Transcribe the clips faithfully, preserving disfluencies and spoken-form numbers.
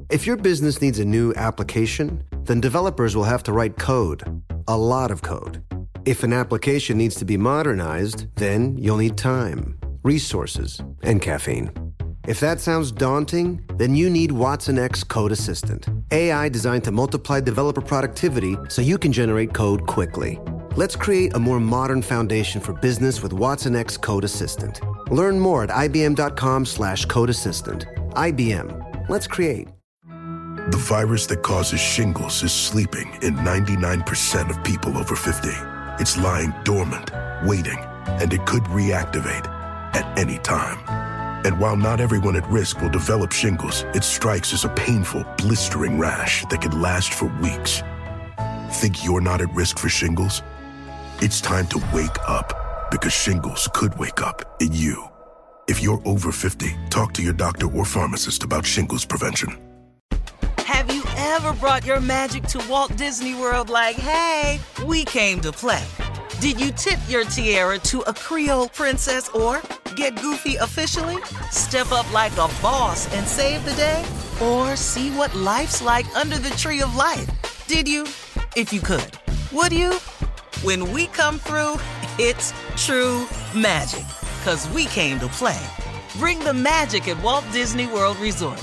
If your business needs a new application, then developers will have to write code, a lot of code. If an application needs to be modernized, then you'll need time, resources, and caffeine. If that sounds daunting, then you need Watson X Code Assistant, A I designed to multiply developer productivity so you can generate code quickly. Let's create a more modern foundation for business with Watson X Code Assistant. Learn more at ibm.com slash code assistant. I B M. Let's create. The virus that causes shingles is sleeping in ninety-nine percent of people over fifty. It's lying dormant, waiting, and it could reactivate at any time. And while not everyone at risk will develop shingles, it strikes as a painful, blistering rash that can last for weeks. Think you're not at risk for shingles? It's time to wake up, because shingles could wake up in you. If you're over fifty, talk to your doctor or pharmacist about shingles prevention. Have you ever brought your magic to Walt Disney World like, hey, we came to play? Did you tip your tiara to a Creole princess or get goofy officially? Step up like a boss and save the day? Or see what life's like under the tree of life? Did you? If you could. Would you? When we come through, it's true magic. 'Cause we came to play. Bring the magic at Walt Disney World Resort.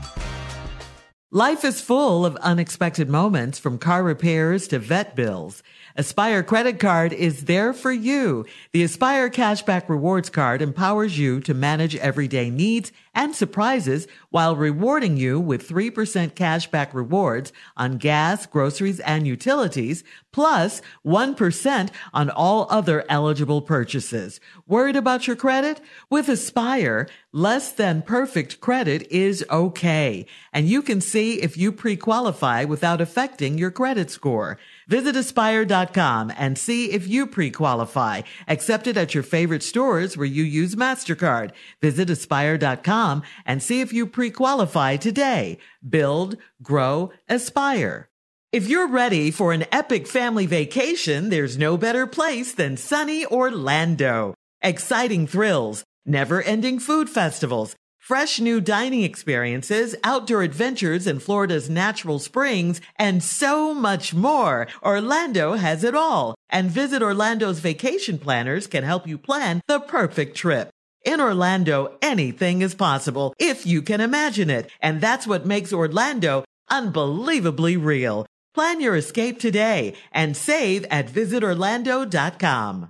Life is full of unexpected moments, from car repairs to vet bills. Aspire Credit Card is there for you. The Aspire Cashback Rewards Card empowers you to manage everyday needs and surprises while rewarding you with three percent cashback rewards on gas, groceries, and utilities, plus one percent on all other eligible purchases. Worried about your credit? With Aspire, less than perfect credit is okay, and you can see if you pre-qualify without affecting your credit score. Visit aspire dot com and see if you pre-qualify. Accepted at your favorite stores where you use MasterCard. Visit aspire dot com and see if you pre-qualify today. Build, grow, aspire. If you're ready for an epic family vacation, there's no better place than sunny Orlando. Exciting thrills, never-ending food festivals, fresh new dining experiences, outdoor adventures in Florida's natural springs, and so much more. Orlando has it all. And Visit Orlando's vacation planners can help you plan the perfect trip. In Orlando, anything is possible if you can imagine it. And that's what makes Orlando unbelievably real. Plan your escape today and save at visit orlando dot com.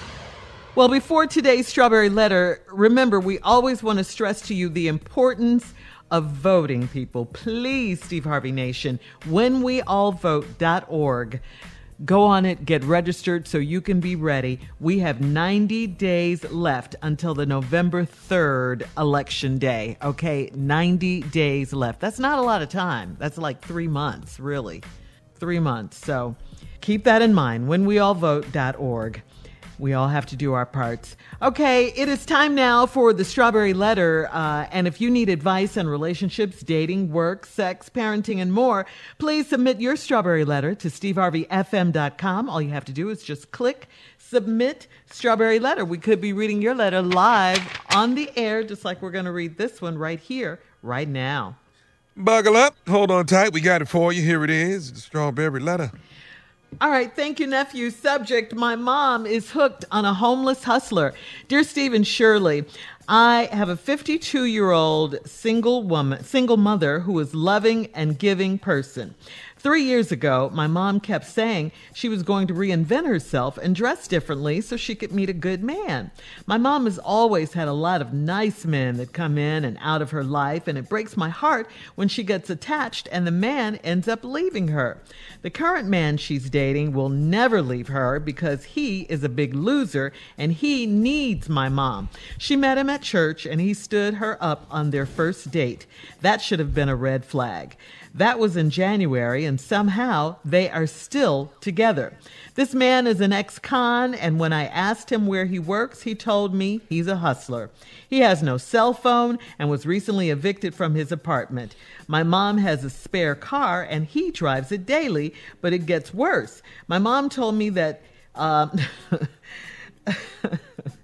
Well, before today's Strawberry Letter, remember, we always want to stress to you the importance of voting, people. Please, Steve Harvey Nation, when we all vote dot org. Go on it, get registered so you can be ready. We have ninety days left until the November third election day. Okay, ninety days left. That's not a lot of time. That's like three months, really. Three months. So keep that in mind, when we all vote dot org. We all have to do our parts. Okay, it is time now for the Strawberry Letter. Uh, and if you need advice on relationships, dating, work, sex, parenting, and more, please submit your Strawberry Letter to steve harvey f m dot com. All you have to do is just click Submit Strawberry Letter. We could be reading your letter live on the air, just like we're going to read this one right here, right now. Buckle up. Hold on tight. We got it for you. Here it is, the Strawberry Letter. All right. Thank you, nephew. Subject: my mom is hooked on a homeless hustler. Dear Steve and Shirley, I have a fifty-two-year-old single woman, single mother who is loving and giving person. Three years ago, my mom kept saying she was going to reinvent herself and dress differently so she could meet a good man. My mom has always had a lot of nice men that come in and out of her life, and it breaks my heart when she gets attached and the man ends up leaving her. The current man she's dating will never leave her because he is a big loser and he needs my mom. She met him at church and he stood her up on their first date. That should have been a red flag. That was in January, and somehow they are still together. This man is an ex-con, and when I asked him where he works, he told me he's a hustler. He has no cell phone and was recently evicted from his apartment. My mom has a spare car, and he drives it daily, but it gets worse. My mom told me that um,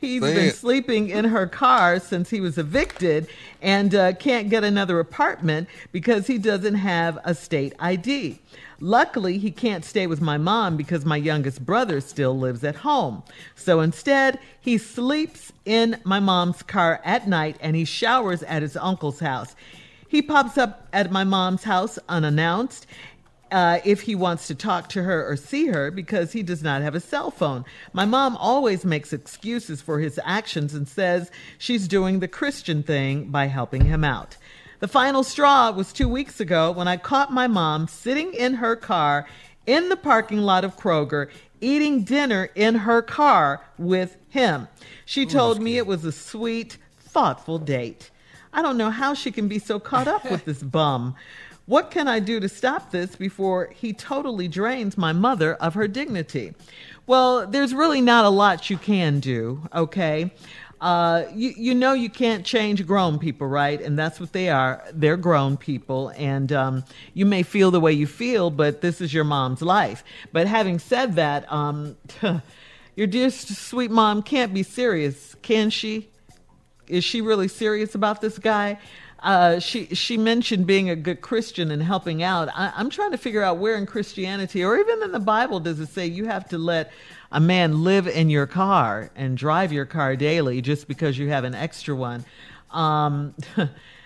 He's Say been it. sleeping in her car since he was evicted and uh, can't get another apartment because he doesn't have a state I D. Luckily, he can't stay with my mom because my youngest brother still lives at home. So instead, he sleeps in my mom's car at night and he showers at his uncle's house. He pops up at my mom's house unannounced uh, if he wants to talk to her or see her because he does not have a cell phone. My mom always makes excuses for his actions and says she's doing the Christian thing by helping him out. The final straw was two weeks ago when I caught my mom sitting in her car in the parking lot of Kroger, eating dinner in her car with him. She told me it was a sweet, thoughtful date. I don't know how she can be so caught up with this bum. What can I do to stop this before he totally drains my mother of her dignity? Well, there's really not a lot you can do, okay? Uh, you, you know you can't change grown people, right? And that's what they are. They're grown people. And um, you may feel the way you feel, but this is your mom's life. But having said that, um, your dear sweet mom can't be serious, can she? Is she really serious about this guy? Uh, she she mentioned being a good Christian and helping out. I, I'm trying to figure out where in Christianity or even in the Bible does it say you have to let a man live in your car and drive your car daily just because you have an extra one. Um, I,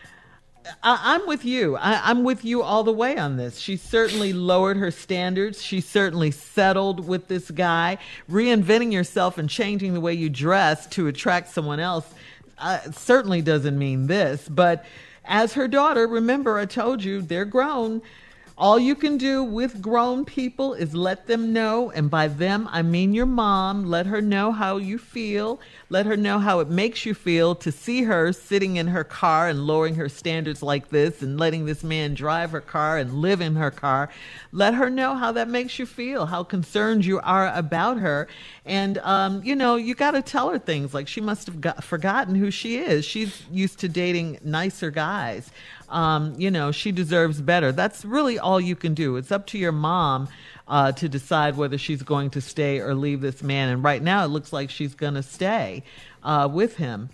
I'm with you. I, I'm with you all the way on this. She certainly lowered her standards. She certainly settled with this guy. Reinventing yourself and changing the way you dress to attract someone else uh, certainly doesn't mean this. But as her daughter, remember I told you they're grown. All you can do with grown people is let them know, and by them, I mean your mom. Let her know how you feel. Let her know how it makes you feel to see her sitting in her car and lowering her standards like this and letting this man drive her car and live in her car. Let her know how that makes you feel, how concerned you are about her. And, um, you know, you got to tell her things like she must have got, forgotten who she is. She's used to dating nicer guys. Um, you know, she deserves better. That's really all you can do. It's up to your mom uh, to decide whether she's going to stay or leave this man. And right now it looks like she's going to stay uh, with him.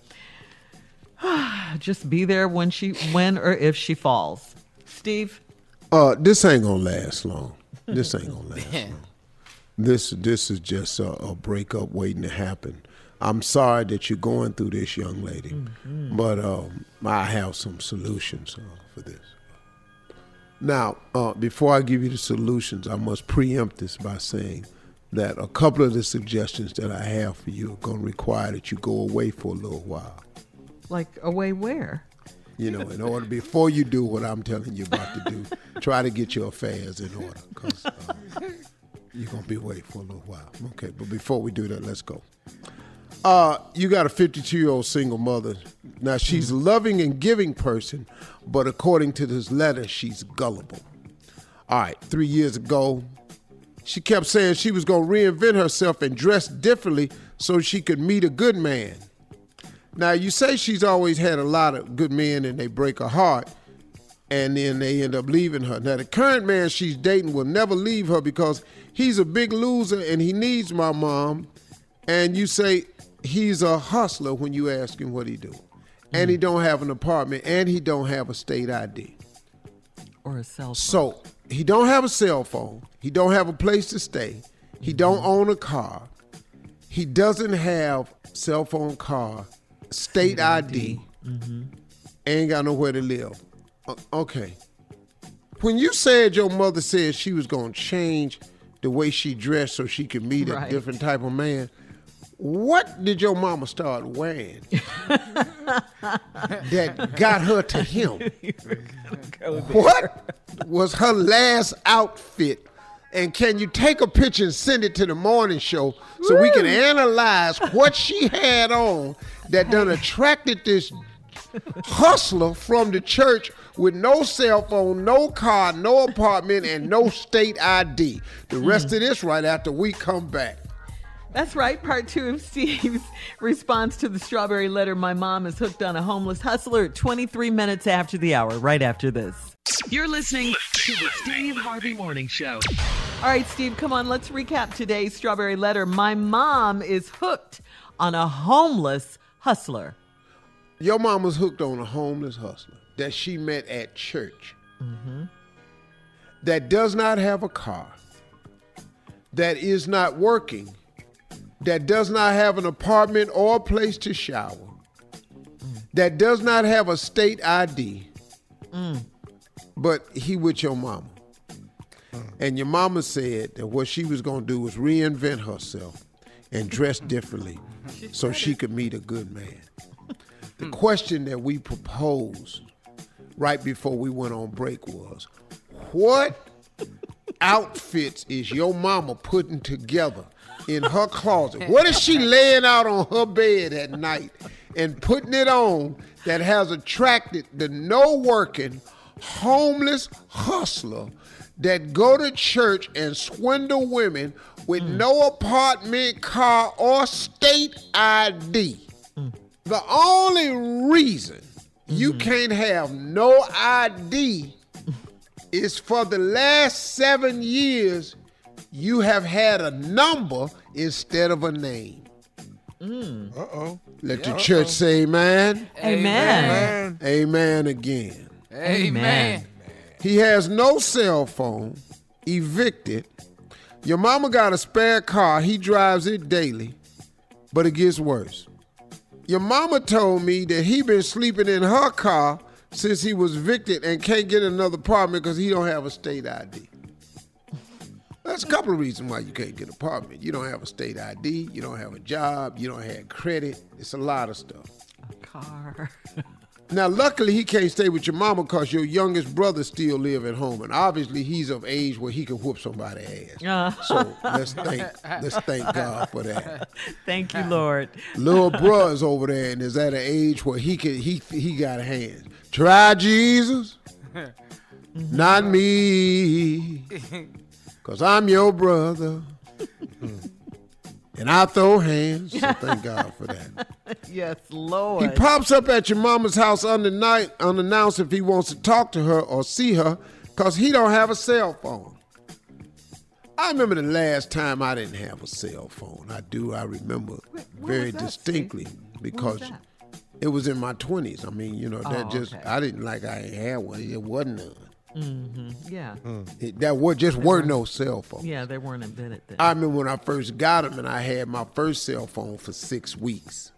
Just be there when she, when or if she falls. Steve? Uh, this ain't gonna last long. This ain't gonna last long. This, this is just a, a breakup waiting to happen. I'm sorry that you're going through this, young lady, mm-hmm. but um, I have some solutions uh, for this. Now, uh, before I give you the solutions, I must preempt this by saying that a couple of the suggestions that I have for you are going to require that you go away for a little while. Like away where? You know, in order, before you do what I'm telling you about to do, try to get your affairs in order, because uh, you're going to be away for a little while. Okay, but before we do that, let's go. Uh, you got a fifty-two-year-old single mother. Now, she's a loving and giving person, but according to this letter, she's gullible. All right, three years ago, she kept saying she was going to reinvent herself and dress differently so she could meet a good man. Now, you say she's always had a lot of good men and they break her heart, and then they end up leaving her. Now, the current man she's dating will never leave her because he's a big loser and he needs my mom. And you say he's a hustler when you ask him what he do. And mm. he don't have an apartment and he don't have a state I D. Or a cell phone. So he don't have a cell phone. He don't have a place to stay. He mm-hmm. don't own a car. He doesn't have cell phone, car, state I D. Mm-hmm. Ain't got nowhere to live. Uh, okay. When you said your mother said she was going to change the way she dressed so she could meet right. a different type of man, what did your mama start wearing that got her to him? Go what was her last outfit? And can you take a picture and send it to the morning show so Woo! we can analyze what she had on that done attracted this hustler from the church with no cell phone, no car, no apartment, and no state I D. The rest mm. of this right after we come back. That's right. Part two of Steve's response to the strawberry letter. My mom is hooked on a homeless hustler at twenty-three minutes after the hour, right after this. You're listening to the Steve Harvey Morning Show. All right, Steve, come on. Let's recap today's strawberry letter. My mom is hooked on a homeless hustler. Your mama's hooked on a homeless hustler that she met at church, mm-hmm. that does not have a car, that is not working, that does not have an apartment or a place to shower, mm. that does not have a state I D, mm. but he with your mama. Mm. And your mama said that what she was going to do was reinvent herself and dress differently so she could meet a good man. The question that we proposed right before we went on break was, what outfits is your mama putting together in her closet? What is she laying out on her bed at night and putting it on that has attracted the no working, homeless hustler that go to church and swindle women with mm. no apartment, car, or state I D? Mm. The only reason mm-hmm. you can't have no I D is for the last seven years you have had a number instead of a name. Mm. Uh-oh. Let yeah, the church uh-oh. say amen. Amen. Amen. Amen again. Amen. He has no cell phone, evicted. Your mama got a spare car. He drives it daily, but it gets worse. Your mama told me that he been sleeping in her car since he was evicted and can't get another apartment because he don't have a state I D. That's a couple of reasons why you can't get an apartment. You don't have a state I D, you don't have a job, you don't have credit. It's a lot of stuff. A car. Now, luckily, he can't stay with your mama because your youngest brother still live at home, and obviously he's of age where he can whoop somebody's ass. Uh. So let's thank let's thank God for that. Thank you, Lord. Little bruh's over there and is at an age where he can he he got hands. Try Jesus, not me, because I'm your brother. And I throw hands, so thank God for that. Yes, Lord. He pops up at your mama's house unannounced, unannounced if he wants to talk to her or see her because he don't have a cell phone. I remember the last time I didn't have a cell phone. I do. I remember Wait, very distinctly Steve? because was it was in my twenties. I mean, you know, that oh, just, okay. I didn't like I ain't had one. It wasn't none. Mm-hmm. Yeah. Mm. It, that was just there weren't no cell phones. Yeah, they weren't invented then. I remember when I first got them and I had my first cell phone for six weeks.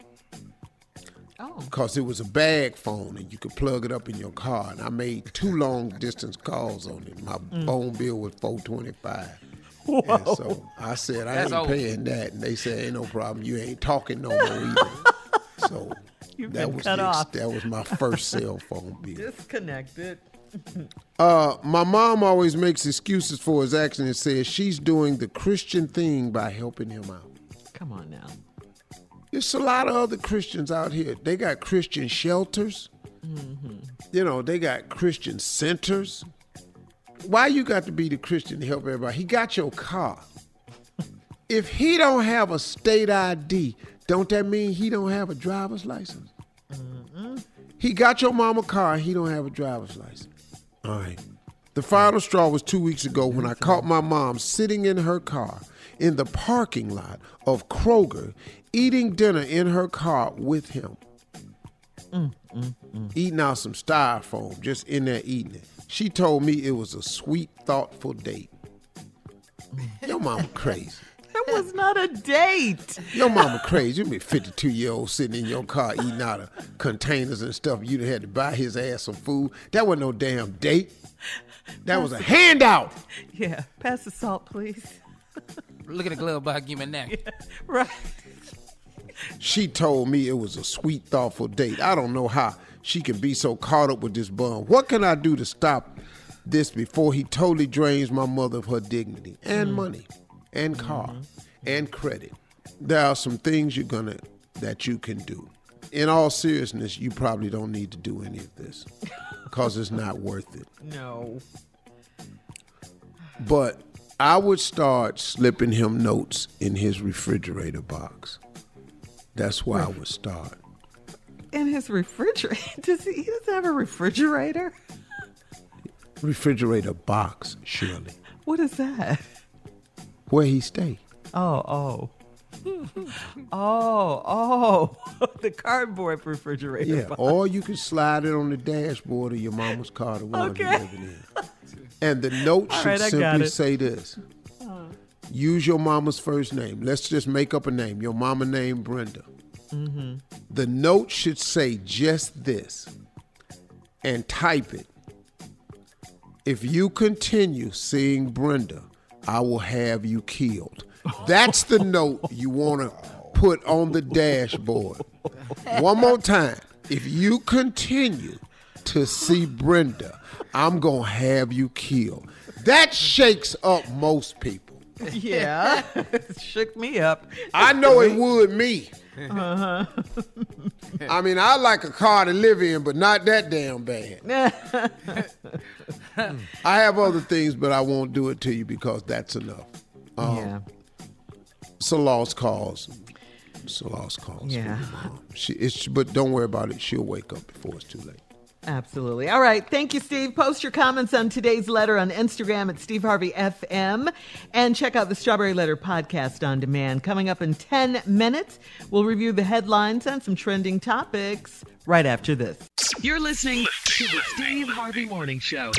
Oh. Because it was a bag phone and you could plug it up in your car. And I made two long distance calls on it. My mm. phone bill was four twenty-five. Whoa. And so I said, I That's ain't old. paying that. And they said, ain't no problem. You ain't talking no more either. So You've that been was cut the, off. that was my first cell phone bill. Disconnected. Uh, my mom always makes excuses for his action and says she's doing the Christian thing by helping him out. Come on now. There's a lot of other Christians out here. They got Christian shelters. Mm-hmm. You know, they got Christian centers. Why you got to be the Christian to help everybody? He got your car. If he don't have a state I D, don't that mean he don't have a driver's license? Mm-hmm. He got your mama car, he don't have a driver's license. All right. The final straw was two weeks ago when I caught my mom sitting in her car in the parking lot of Kroger, eating dinner in her car with him. Mm, mm, mm. Eating out some styrofoam, just in there eating it. She told me it was a sweet, thoughtful date. Your mama crazy. That was not a date. Your mama crazy. You be fifty-two-year-old sitting in your car eating out of containers and stuff. You had to buy his ass some food. That wasn't no damn date. That pass was a the, handout. Yeah. Pass the salt, please. Look at the glove box. Give me a napkin. Yeah, right. She told me it was a sweet, thoughtful date. I don't know how she can be so caught up with this bum. What can I do to stop this before he totally drains my mother of her dignity and mm. money? And car, mm-hmm. and credit. There are some things you're gonna that you can do. In all seriousness, you probably don't need to do any of this because it's not worth it. No. But I would start slipping him notes in his refrigerator box. That's where I would start. In his refrigerator? Does he, he doesn't have a refrigerator? Refrigerator box, Shirley. What is that? Where he stay. Oh, oh. Oh, oh, the cardboard refrigerator Yeah, box. or you can slide it on the dashboard of your mama's car, the one Okay. you're living in. And the note All should right, I got simply it. say this. Use your mama's first name. Let's just make up a name. Your mama named Brenda. Mm-hmm. The note should say just this, and type it. If you continue seeing Brenda, I will have you killed. That's the note you want to put on the dashboard. One more time. If you continue to see Brenda, I'm going to have you killed. That shakes up most people. Yeah, it shook me up. I know it would me. Uh-huh. I mean, I like a car to live in, but not that damn bad. I have other things, but I won't do it to you because that's enough. Um, Yeah. It's a lost cause. It's a lost cause. Yeah. For your mom. She, it's, but don't worry about it. She'll wake up before it's too late. Absolutely. All right. Thank you, Steve. Post your comments on today's letter on Instagram at Steve Harvey F M and check out the Strawberry Letter podcast on demand. Coming up in ten minutes, we'll review the headlines and some trending topics right after this. You're listening to the Steve Harvey Morning Show.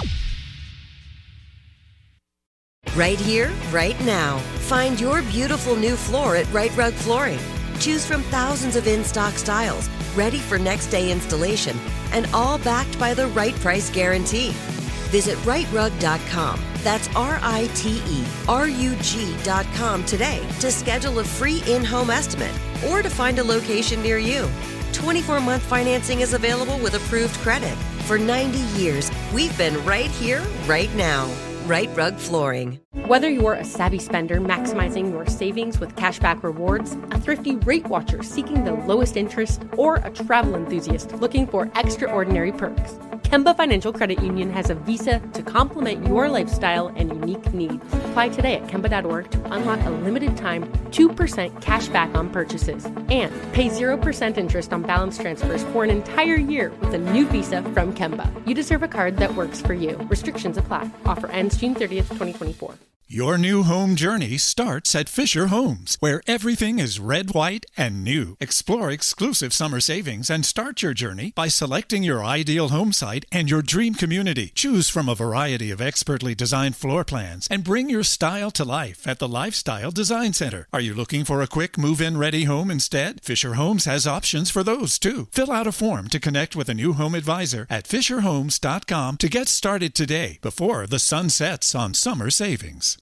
Right here, right now. Find your beautiful new floor at Right Rug Flooring. Choose from thousands of in-stock styles, ready for next day installation, and all backed by the right price guarantee. Visit right rug dot com. That's R I T E R U G dot com today to schedule a free in-home estimate or to find a location near you. twenty-four month financing is available with approved credit. For ninety years, we've been right here, right now. Right Rug Flooring. Whether you're a savvy spender maximizing your savings with cashback rewards, a thrifty rate watcher seeking the lowest interest, or a travel enthusiast looking for extraordinary perks, Kemba Financial Credit Union has a visa to complement your lifestyle and unique needs. Apply today at Kemba dot org to unlock a limited time two percent cash back on purchases and pay zero percent interest on balance transfers for an entire year with a new visa from Kemba. You deserve a card that works for you. Restrictions apply. Offer ends June thirtieth, twenty twenty-four. Your new home journey starts at Fisher Homes, where everything is red, white, and new. Explore exclusive summer savings and start your journey by selecting your ideal home site and your dream community. Choose from a variety of expertly designed floor plans and bring your style to life at the Lifestyle Design Center. Are you looking for a quick move-in ready home instead? Fisher Homes has options for those too. Fill out a form to connect with a new home advisor at fisher homes dot com to get started today before the sun sets on summer savings.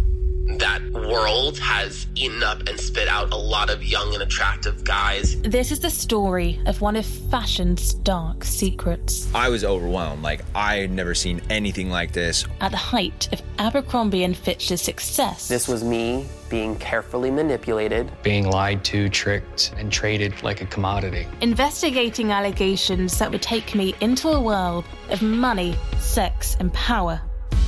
That world has eaten up and spit out a lot of young and attractive guys. This is the story of one of fashion's dark secrets. I was overwhelmed. Like, I had never seen anything like this. At the height of Abercrombie and Fitch's success. This was me being carefully manipulated. Being lied to, tricked, and traded like a commodity. Investigating allegations that would take me into a world of money, sex, and power.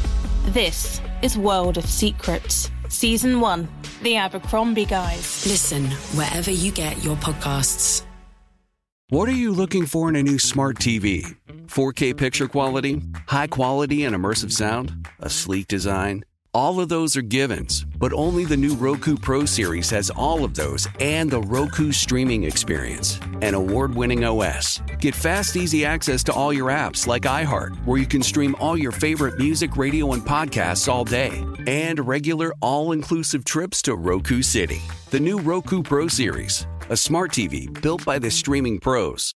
This is World of Secrets, Season one, The Abercrombie Guys. Listen wherever you get your podcasts. What are you looking for in a new smart T V? four K picture quality? High quality and immersive sound? A sleek design? All of those are givens, but only the new Roku Pro Series has all of those and the Roku streaming experience, an award-winning O S. Get fast, easy access to all your apps like iHeart, where you can stream all your favorite music, radio, and podcasts all day, and regular all-inclusive trips to Roku City. The new Roku Pro Series, a smart T V built by the streaming pros.